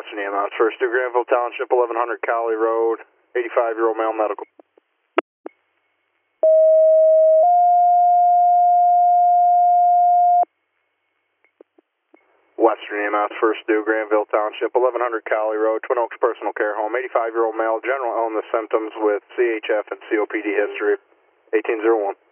Western EMS, First Due Granville Township, 1100 Cowley Road, 85-year-old male medical. Western EMS, First Due Granville Township, 1100 Cowley Road, Twin Oaks Personal Care Home, 85-year-old male, general illness symptoms with CHF and COPD history, 1801.